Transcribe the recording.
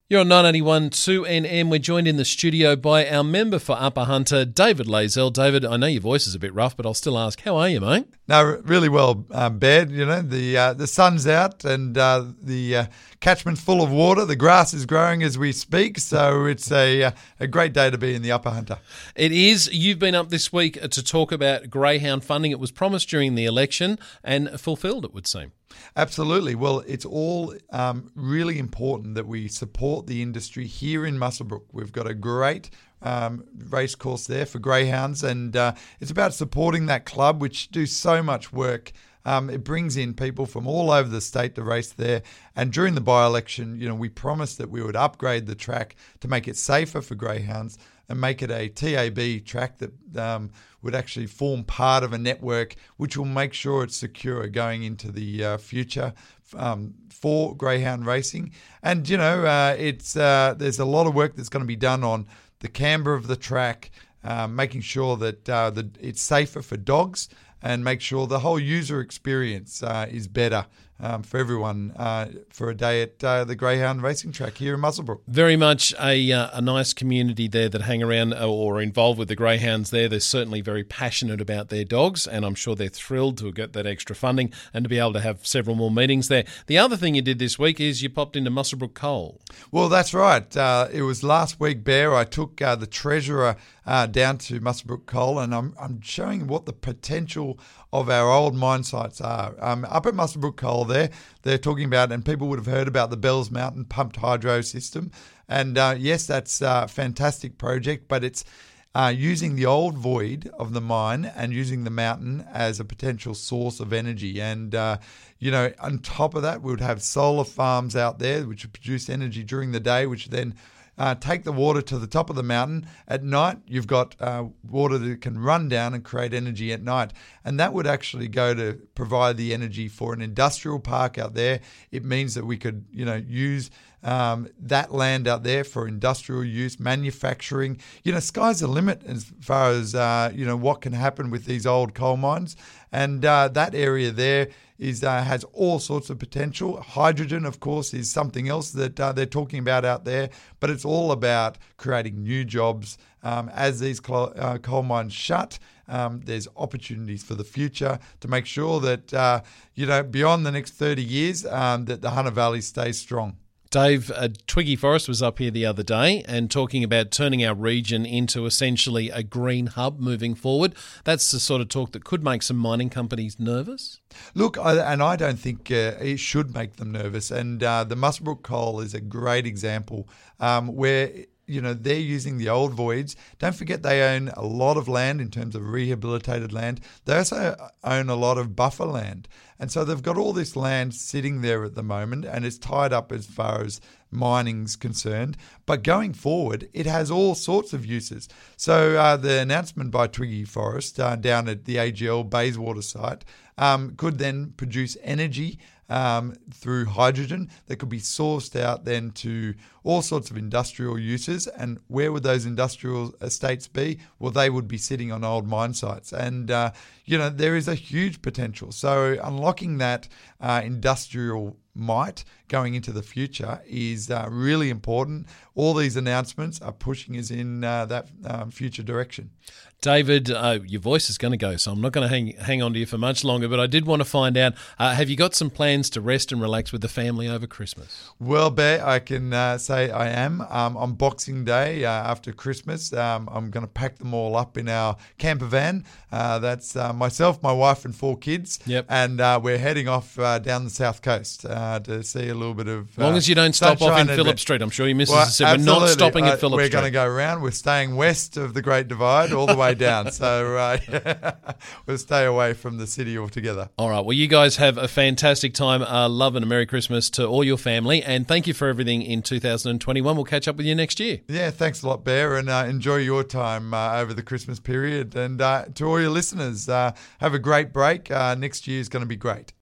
You're on 981 2NM. We're joined in the studio by our member for Upper Hunter, David Lazell. David, I know your voice is a bit rough, but I'll still ask, how are you, mate? No, really well, Baird. You know, the sun's out and the catchment's full of water. The grass is growing as we speak, so it's a great day to be in the Upper Hunter. It is. You've been up this week to talk about greyhound funding. It was promised during the election and fulfilled, it would seem. Absolutely. Well, it's all really important that we support the industry here in Muswellbrook. We've got a great race course there for greyhounds, and it's about supporting that club, which do so much work. It brings in people from all over the state to race there. And during the by-election, we promised that we would upgrade the track to make it safer for greyhounds and make it a TAB track that would actually form part of a network which will make sure it's secure going into the future for greyhound racing. And, there's a lot of work that's going to be done on the camber of the track, making sure that it's safer for dogs, and make sure the whole user experience is better for everyone for a day at the Greyhound Racing Track here in Muswellbrook. Very much a nice community there that hang around or are involved with the greyhounds there. They're certainly very passionate about their dogs, and I'm sure they're thrilled to get that extra funding and to be able to have several more meetings there. The other thing you did this week is you popped into Muswellbrook Coal. Well, that's right. It was last week, Bear. I took the treasurer down to Muswellbrook Coal, and I'm showing what the potential of our old mine sites are. Up at Muswellbrook Coal there, they're talking about, and people would have heard about the Bells Mountain pumped hydro system. And yes, that's a fantastic project, but it's using the old void of the mine and using the mountain as a potential source of energy. And, on top of that, we would have solar farms out there which would produce energy during the day, which then take the water to the top of the mountain. At night, you've got water that can run down and create energy at night. And that would actually go to provide the energy for an industrial park out there. It means that we could, use that land out there for industrial use, manufacturing. Sky's the limit as far as, what can happen with these old coal mines. And that area there has all sorts of potential. Hydrogen, of course, is something else that they're talking about out there, but it's all about creating new jobs. As these coal mines shut, there's opportunities for the future to make sure that, beyond the next 30 years, that the Hunter Valley stays strong. Dave, Twiggy Forrest was up here the other day and talking about turning our region into essentially a green hub moving forward. That's the sort of talk that could make some mining companies nervous. Look, I don't think it should make them nervous. And the Muswellbrook Coal is a great example where they're using the old voids. Don't forget they own a lot of land in terms of rehabilitated land. They also own a lot of buffer land. And so they've got all this land sitting there at the moment, and it's tied up as far as mining's concerned. But going forward, it has all sorts of uses. So the announcement by Twiggy Forrest down at the AGL Bayswater site could then produce energy through hydrogen that could be sourced out then to all sorts of industrial uses. And where would those industrial estates be? Well, they would be sitting on old mine sites. And, there is a huge potential. So unlocking that industrial might going into the future is really important. All these announcements are pushing us in that future direction. David, your voice is going to go, so I'm not going to hang on to you for much longer, but I did want to find out, have you got some plans to rest and relax with the family over Christmas? Well, Bear, I can say I am. On Boxing Day after Christmas, I'm going to pack them all up in our camper van. That's myself, my wife and 4 kids. Yep. And we're heading off down the south coast to see a little bit of as long as you don't stop off in Phillip Street. I'm sure your missus has said, we're not stopping at Phillip Street. We're going to go around. We're staying west of the Great Divide all the way down. So we'll stay away from the city altogether. All right. Well, you guys have a fantastic time. Love and a Merry Christmas to all your family. And thank you for everything in 2021. We'll catch up with you next year. Yeah, thanks a lot, Bear. And enjoy your time over the Christmas period. And to all your listeners, have a great break. Next year is going to be great.